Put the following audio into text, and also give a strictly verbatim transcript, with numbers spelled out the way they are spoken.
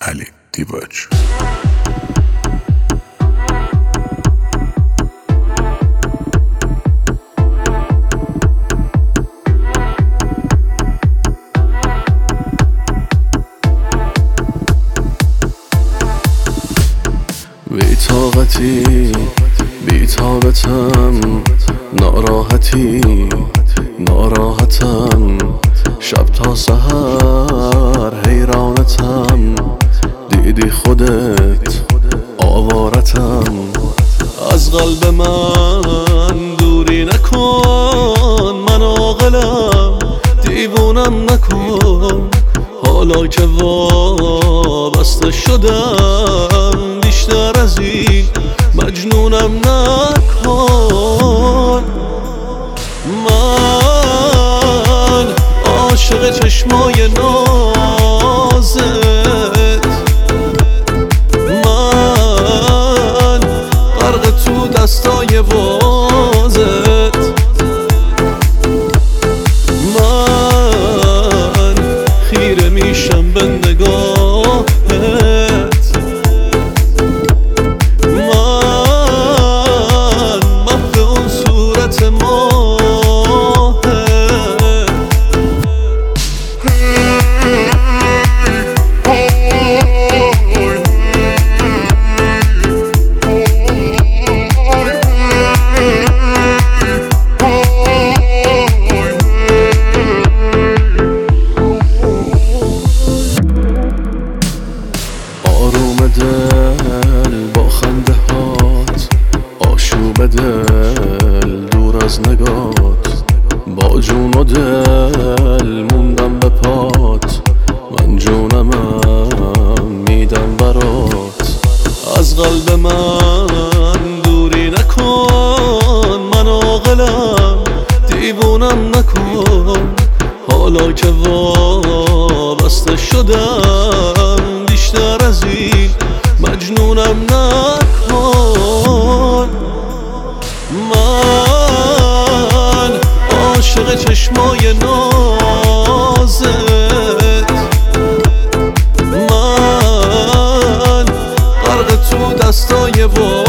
علی دیواج. بی طاقتی بی طاقتم، ناراحتی ناراحتم، شب تا سحر حیرانتم، دیدی خودت آوارتم. از قلب من دوری نکن، من عاقلم دیوونم نکن، حالا که وابسته شدم بیشتر از این مجنونم نکن. من عاشق چشمای نازت، من غرق تو دستای بازت، من خیره میشم به نگاهت، من محو اون صورت ماهت. آروم دل با خنده هات، آشوب دل دور از نگات، با جون و دل موندم به پات، من جونمم میدم برات. از قلب من دوری نکن، من عاقلم دیوونم نکن، حالا که وابسته شدم بیشتر از این مجنونم نکن. من عاشق چشمای نازت، من غرق تو دستای